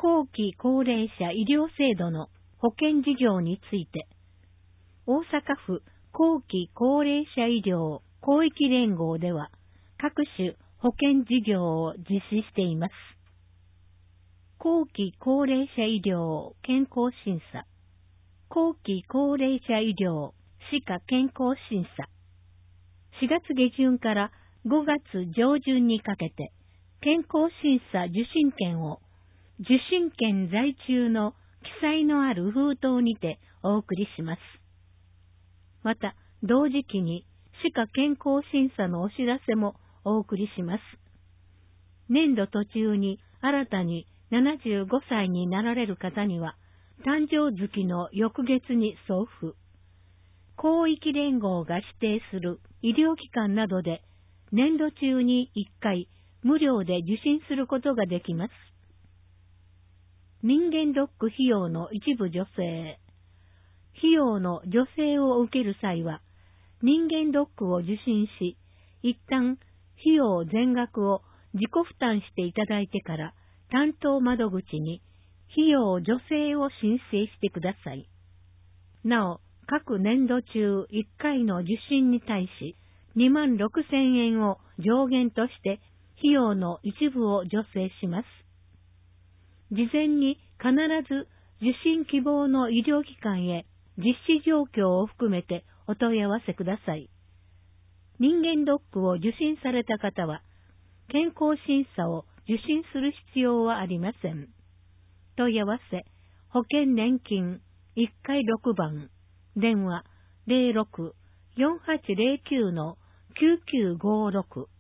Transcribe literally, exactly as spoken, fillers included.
後期高齢者医療制度の保険事業について、大阪府後期高齢者医療広域連合では各種保険事業を実施しています。後期高齢者医療健康審査、後期高齢者医療歯科健康審査、しがつ下旬からごがつ上旬にかけて健康審査受診券を受診券在中の記載のある封筒にてお送りします。また、同時期に歯科健康審査のお知らせもお送りします。年度途中に新たにななじゅうごさいになられる方には、誕生月の翌月に送付。広域連合が指定する医療機関などで年度中にいっかい無料で受診することができます。人間ドック費用の一部助成。費用の助成を受ける際は、人間ドックを受診し、一旦費用全額を自己負担していただいてから担当窓口に費用助成を申請してください。なお、各年度中いっかいの受診に対しにまんろくせんえんを上限として費用の一部を助成します。事前に必ず受診希望の医療機関へ実施状況を含めてお問い合わせください。人間ドックを受診された方は健康審査を受診する必要はありません。問い合わせ、保険年金いっかいろくばん、電話 ゼロろく よんはちゼロきゅう きゅうきゅうごろく